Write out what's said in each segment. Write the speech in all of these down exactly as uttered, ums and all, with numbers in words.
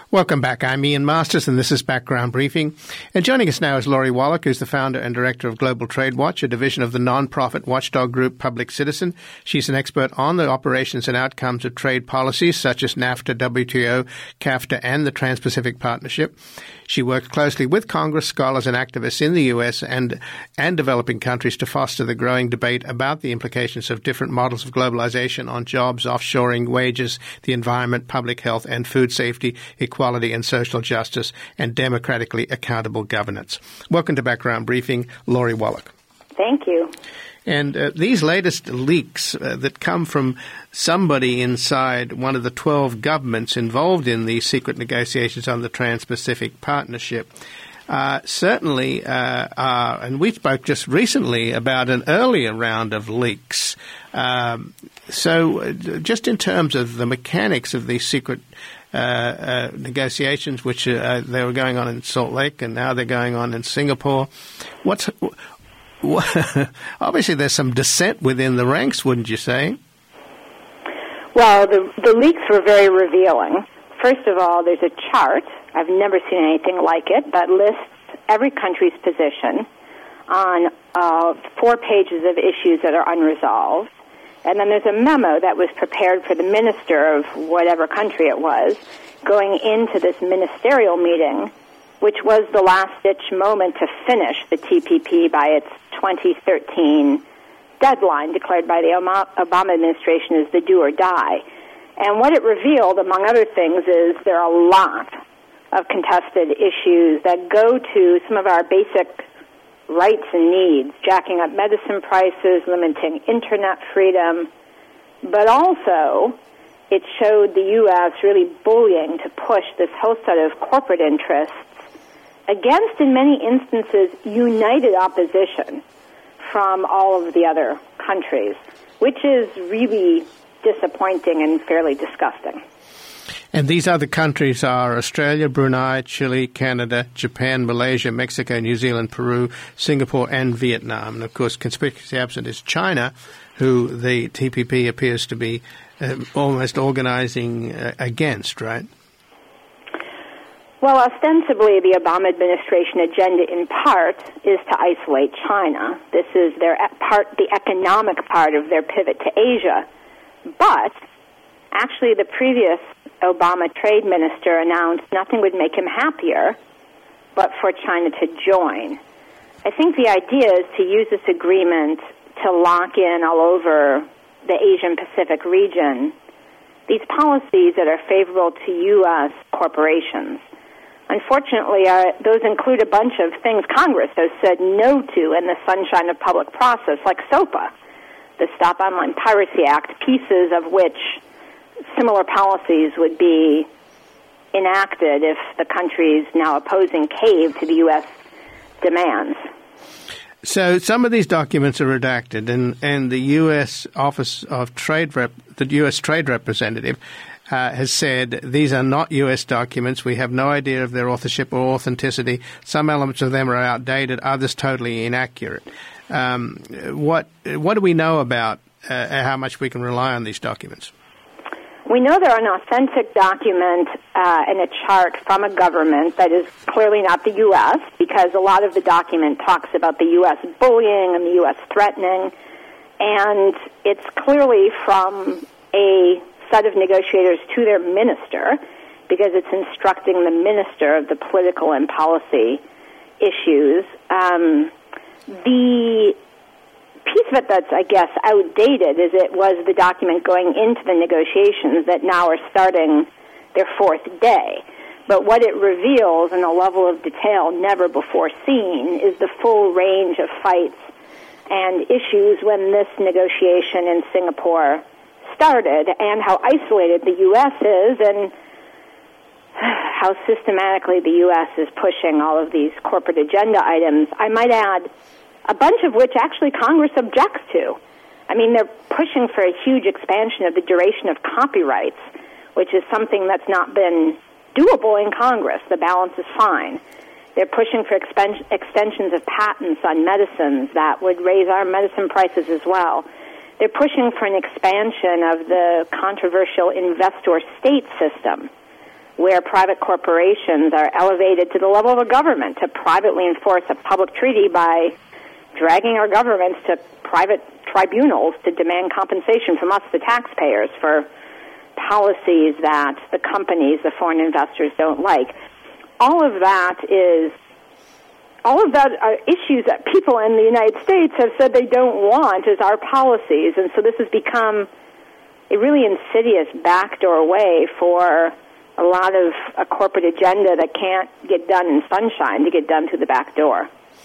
Welcome back. I'm Ian Masters, and this is Background Briefing. And joining us now is Laurie Wallach, who's the founder and director of Global Trade Watch, a division of the non-profit watchdog group Public Citizen. She's an expert on the operations and outcomes of trade policies such as NAFTA, W T O, CAFTA, and the Trans-Pacific Partnership. She works closely with Congress, scholars, and activists in the U S and, and developing countries to foster the growing debate about the implications of different models of globalization on jobs, offshoring, wages, the environment, public health, and food safety, equality and social justice, and democratically accountable governance. Welcome to Background Briefing, Laurie Wallach. Thank you. And uh, these latest leaks uh, that come from somebody inside one of the twelve governments involved in the secret negotiations on the Trans-Pacific Partnership uh, certainly uh, are, and we spoke just recently about an earlier round of leaks. Um, so uh, just in terms of the mechanics of these secret Uh, uh, negotiations, which uh, they were going on in Salt Lake, and now they're going on in Singapore. What's what, obviously there's some dissent within the ranks, wouldn't you say? Well, the the leaks were very revealing. First of all, there's a chart. I've never seen anything like it that lists every country's position on uh, four pages of issues that are unresolved. And then there's a memo that was prepared for the minister of whatever country it was going into this ministerial meeting, which was the last-ditch moment to finish the T P P by its twenty thirteen deadline declared by the Obama administration as the do or die. And what it revealed, among other things, is there are a lot of contested issues that go to some of our basic rights and needs, jacking up medicine prices, limiting internet freedom, but also it showed the U S really bullying to push this whole set of corporate interests against, in many instances, united opposition from all of the other countries, which is really disappointing and fairly disgusting. And these other countries are Australia, Brunei, Chile, Canada, Japan, Malaysia, Mexico, New Zealand, Peru, Singapore, and Vietnam. And, of course, conspicuously absent is China, who the T P P appears to be um, almost organizing uh, against, right? Well, ostensibly, the Obama administration agenda, in part, is to isolate China. This is their part, the economic part of their pivot to Asia. But actually, the previous Obama trade minister announced nothing would make him happier but for China to join. I think the idea is to use this agreement to lock in all over the Asian Pacific region these policies that are favorable to U S corporations. Unfortunately, uh, those include a bunch of things Congress has said no to in the sunshine of public process, like SOPA, the Stop Online Piracy Act, pieces of which similar policies would be enacted if the countries now opposing cave to the U S demands. So some of these documents are redacted, and, and the U S Office of Trade Rep, the U S Trade Representative, uh, has said these are not U S documents. We have no idea of their authorship or authenticity. Some elements of them are outdated, others totally inaccurate. Um, what what do we know about uh, how much we can rely on these documents? We know they're an authentic document uh, and a chart from a government that is clearly not the U S, because a lot of the document talks about the U S bullying and the U S threatening, and it's clearly from a set of negotiators to their minister, because it's instructing the minister of the political and policy issues. Um, the piece of it that's, I guess, outdated is it was the document going into the negotiations that now are starting their fourth day. But what it reveals in a level of detail never before seen is the full range of fights and issues when this negotiation in Singapore started, and how isolated the U S is, and how systematically the U S is pushing all of these corporate agenda items. I might add, a bunch of which actually Congress objects to. I mean, they're pushing for a huge expansion of the duration of copyrights, which is something that's not been doable in Congress. The balance is fine. They're pushing for expen- extensions of patents on medicines that would raise our medicine prices as well. They're pushing for an expansion of the controversial investor-state system, where private corporations are elevated to the level of a government to privately enforce a public treaty by dragging our governments to private tribunals to demand compensation from us, the taxpayers, for policies that the companies, the foreign investors, don't like. All of that is, all of that are issues that people in the United States have said they don't want as our policies, and so this has become a really insidious backdoor way for a lot of a corporate agenda that can't get done in sunshine to get done through the back door.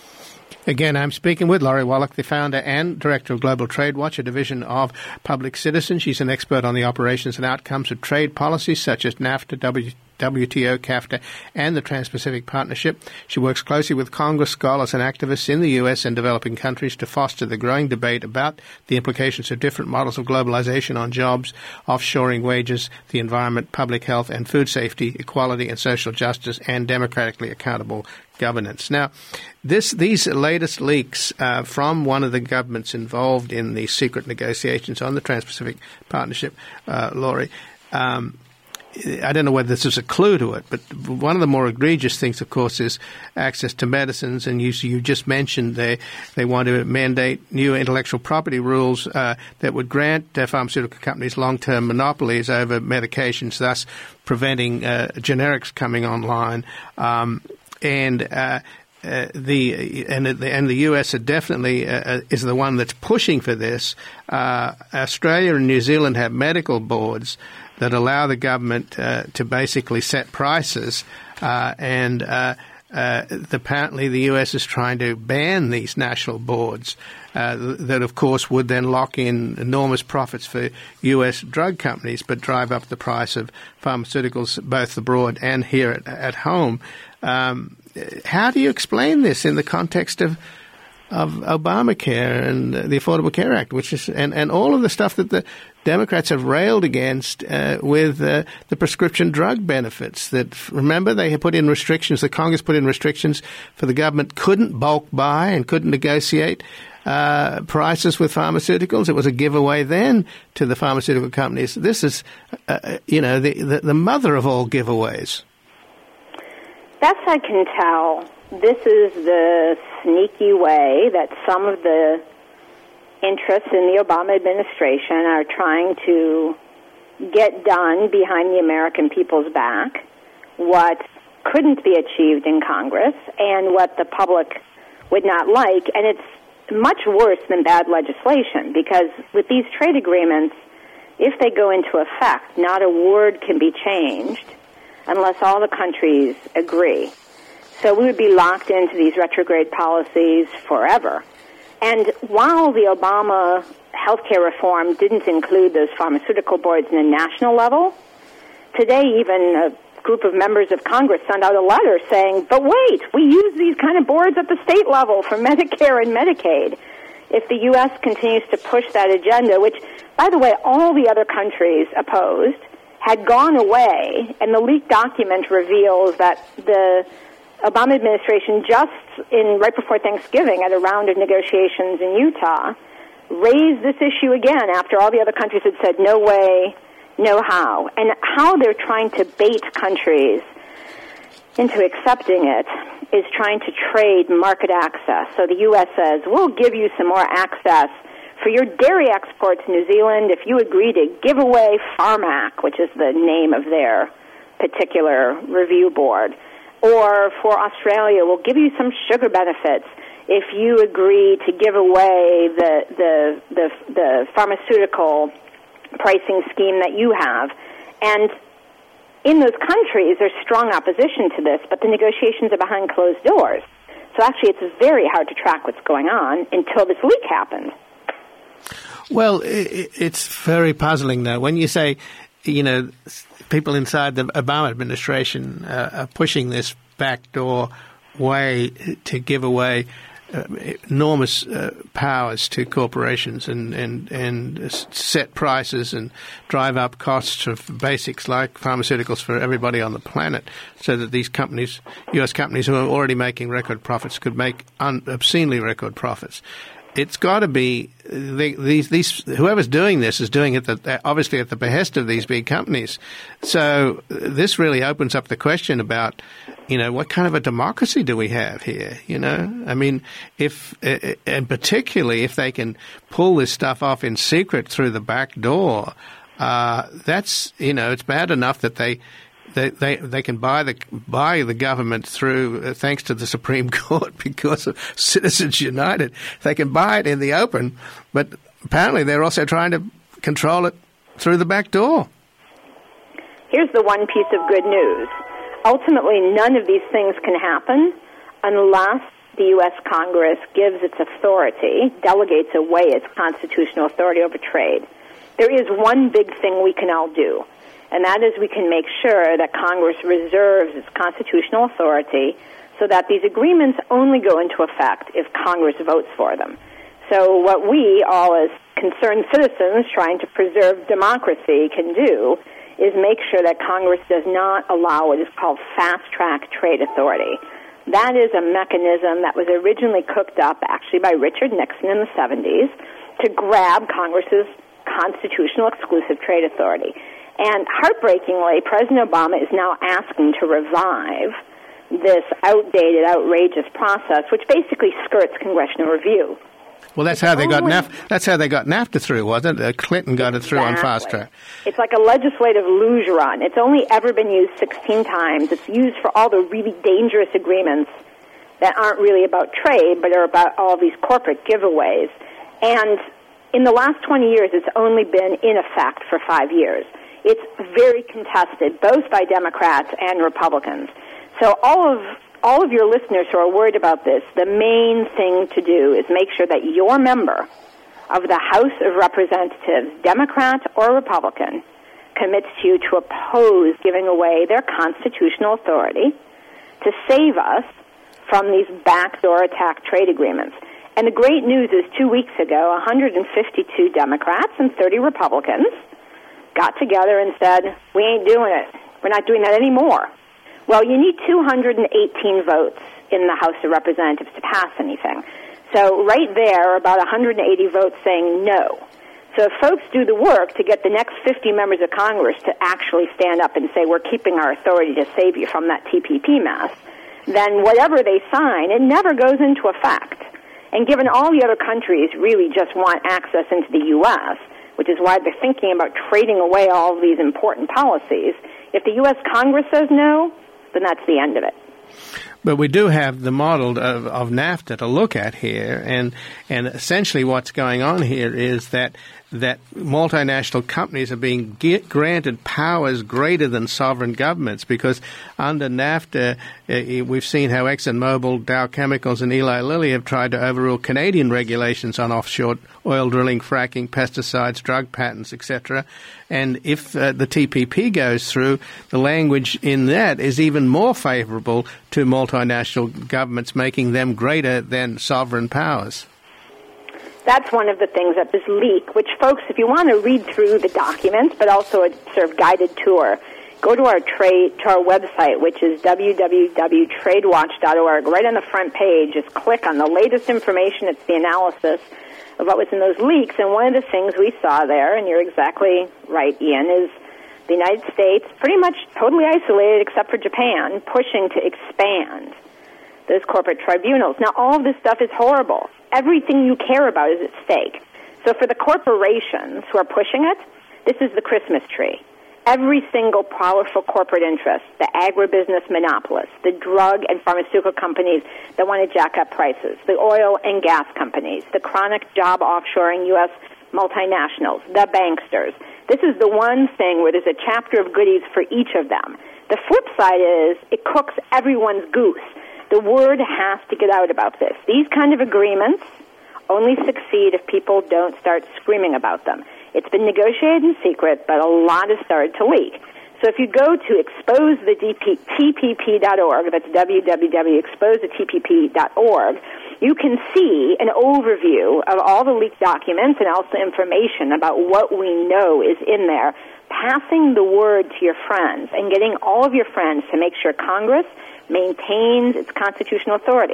Again, I'm speaking with Laurie Wallach, the founder and director of Global Trade Watch, a division of Public Citizen. She's an expert on the operations and outcomes of trade policies such as NAFTA, W T O, CAFTA, and the Trans-Pacific Partnership. She works closely with Congress, scholars, and activists in the U S and developing countries to foster the growing debate about the implications of different models of globalization on jobs, offshoring wages, the environment, public health and food safety, equality and social justice, and democratically accountable governance. Now, this these latest leaks uh, from one of the governments involved in the secret negotiations on the Trans-Pacific Partnership, uh, Laurie, um, I don't know whether this is a clue to it, but one of the more egregious things, of course, is access to medicines. And you, you just mentioned they they want to mandate new intellectual property rules uh, that would grant uh, pharmaceutical companies long-term monopolies over medications, thus preventing uh, generics coming online. Um, and uh, Uh, the and the and the U S are definitely uh, is the one that's pushing for this. Uh, Australia and New Zealand have medical boards that allow the government uh, to basically set prices, uh, and uh, uh, apparently the U S is trying to ban these national boards. Uh, that, of course, would then lock in enormous profits for U S drug companies, but drive up the price of pharmaceuticals both abroad and here at, at home. Um, How do you explain this in the context of of Obamacare and the Affordable Care Act, which is and, and all of the stuff that the Democrats have railed against uh, with uh, the prescription drug benefits? That remember they had put in restrictions. The Congress put in restrictions for the government couldn't bulk buy and couldn't negotiate uh, prices with pharmaceuticals. It was a giveaway then to the pharmaceutical companies. This is, uh, you know, the, the the mother of all giveaways. Best I can tell, this is the sneaky way that some of the interests in the Obama administration are trying to get done behind the American people's back what couldn't be achieved in Congress and what the public would not like. And it's much worse than bad legislation, because with these trade agreements, if they go into effect, not a word can be changed unless all the countries agree. So we would be locked into these retrograde policies forever. And while the Obama healthcare reform didn't include those pharmaceutical boards in a national level, today even a group of members of Congress sent out a letter saying, but wait, we use these kind of boards at the state level for Medicare and Medicaid. If the U S continues to push that agenda, which, by the way, all the other countries opposed, had gone away, and the leaked document reveals that the Obama administration just in right before Thanksgiving at a round of negotiations in Utah raised this issue again after all the other countries had said no way, no how. And how they're trying to bait countries into accepting it is trying to trade market access. So the U S says, we'll give you some more access for your dairy exports, New Zealand, if you agree to give away Pharmac, which is the name of their particular review board, or for Australia, we'll give you some sugar benefits if you agree to give away the the the, the pharmaceutical pricing scheme that you have. And in those countries, there's strong opposition to this, but the negotiations are behind closed doors. So actually, it's very hard to track what's going on until this leak happened. Well, it's very puzzling, though. When you say, you know, people inside the Obama administration uh, are pushing this backdoor way to give away uh, enormous uh, powers to corporations and, and, and set prices and drive up costs of basics like pharmaceuticals for everybody on the planet, so that these companies, U S companies who are already making record profits, could make un- obscenely record profits. it's got to be they, these these whoever's doing this is doing it at, obviously at the behest of these big companies. So this really opens up the question about, you know, what kind of a democracy do we have here? You know, I mean, if and particularly if they can pull this stuff off in secret through the back door, uh, that's, you know, it's bad enough that they. They, they they can buy the buy the government through uh, thanks to the Supreme Court because of Citizens United. They can buy it in the open, but apparently they're also trying to control it through the back door. Here's the one piece of good news. Ultimately, none of these things can happen unless the U S Congress gives its authority, delegates away its constitutional authority over trade. There is one big thing we can all do, and that is we can make sure that Congress reserves its constitutional authority so that these agreements only go into effect if Congress votes for them. So what we, all as concerned citizens trying to preserve democracy, can do is make sure that Congress does not allow what is called fast-track trade authority. That is a mechanism that was originally cooked up actually by Richard Nixon in the seventies to grab Congress's constitutional exclusive trade authority. And heartbreakingly, President Obama is now asking to revive this outdated, outrageous process, which basically skirts congressional review. Well, that's how they got NAFTA. That's how they got NAFTA through, wasn't it? Clinton got it through Exactly. on fast track. It's like a legislative luge run. It's only ever been used sixteen times. It's used for all the really dangerous agreements that aren't really about trade, but are about all these corporate giveaways. And in the last twenty years, it's only been in effect for five years. It's very contested, both by Democrats and Republicans. So all of all of your listeners who are worried about this, the main thing to do is make sure that your member of the House of Representatives, Democrat or Republican, commits to you to oppose giving away their constitutional authority to save us from these backdoor attack trade agreements. And the great news is two weeks ago, one hundred fifty-two Democrats and thirty Republicans got together and said, we ain't doing it. We're not doing that anymore. Well, you need two hundred eighteen votes in the House of Representatives to pass anything. So right there, about one hundred eighty votes saying no. So if folks do the work to get the next fifty members of Congress to actually stand up and say, we're keeping our authority to save you from that T P P mess, then whatever they sign, it never goes into effect. And given all the other countries really just want access into the U S, which is why they're thinking about trading away all of these important policies, if the U S Congress says no, then that's the end of it. But we do have the model of, of NAFTA to look at here, and and essentially what's going on here is that that multinational companies are being get, granted powers greater than sovereign governments, because under NAFTA, uh, we've seen how ExxonMobil, Dow Chemicals, and Eli Lilly have tried to overrule Canadian regulations on offshore oil drilling, fracking, pesticides, drug patents, et cetera. And if uh, the T P P goes through, the language in that is even more favorable to multinational governments, making them greater than sovereign powers. That's one of the things that this leak, which, folks, if you want to read through the documents, but also a sort of guided tour, go to our trade to our website, which is w w w dot trade watch dot org. Right on the front page, just click on the latest information. It's the analysis of what was in those leaks. And one of the things we saw there, and you're exactly right, Ian, is the United States, pretty much totally isolated except for Japan, pushing to expand those corporate tribunals. Now, all of this stuff is horrible. Everything you care about is at stake. So for the corporations who are pushing it, this is the Christmas tree. Every single powerful corporate interest, the agribusiness monopolists, the drug and pharmaceutical companies that want to jack up prices, the oil and gas companies, the chronic job offshoring U S multinationals, the banksters. This is the one thing where there's a chapter of goodies for each of them. The flip side is it cooks everyone's goose. The word has to get out about this. These kind of agreements only succeed if people don't start screaming about them. It's been negotiated in secret, but a lot has started to leak. So if you go to expose the T P P dot org, that's w w w dot expose the T P P dot org, you can see an overview of all the leaked documents and also information about what we know is in there, passing the word to your friends and getting all of your friends to make sure Congress maintains its constitutional authority.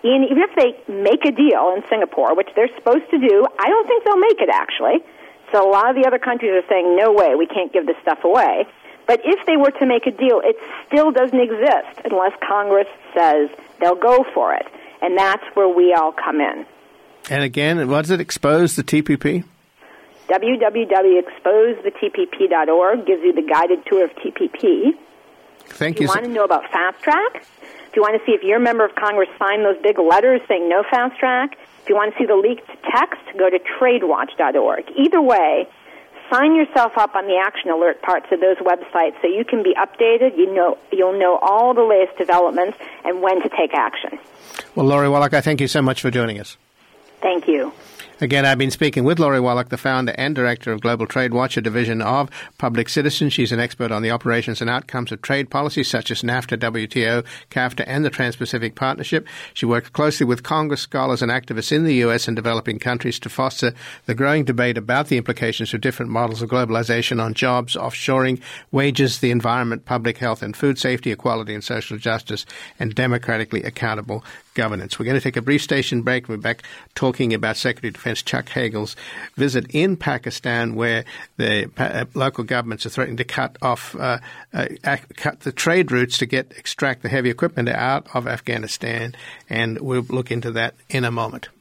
in, even if they make a deal in Singapore, which they're supposed to do, I don't think they'll make it, actually. So a lot of the other countries are saying, no way, we can't give this stuff away. But if they were to make a deal, it still doesn't exist unless Congress says they'll go for it. And that's where we all come in. And again, what does it expose, the T P P? w w w dot expose the t p p dot org gives you the guided tour of T P P. Thank if you. you. If you want to know about Fast Track, if you want to see if your member of Congress signed those big letters saying no Fast Track, if you want to see the leaked text, go to trade watch dot org. Either way, sign yourself up on the action alert parts of those websites so you can be updated. You know, you'll know all the latest developments and when to take action. Well, Lori Wallach, I thank you so much for joining us. Thank you. Again, I've been speaking with Lori Wallach, the founder and director of Global Trade Watch, a division of Public Citizen. She's an expert on the operations and outcomes of trade policies such as NAFTA, W T O, CAFTA, and the Trans-Pacific Partnership. She works closely with Congress, scholars, and activists in the U S and developing countries to foster the growing debate about the implications of different models of globalization on jobs, offshoring, wages, the environment, public health, and food safety, equality, and social justice, and democratically accountable governance. We're going to take a brief station break. We're back talking about Secretary of Defense Chuck Hagel's visit in Pakistan, where the uh, local governments are threatening to cut off, uh, uh, cut the trade routes to get extract the heavy equipment out of Afghanistan, and we'll look into that in a moment.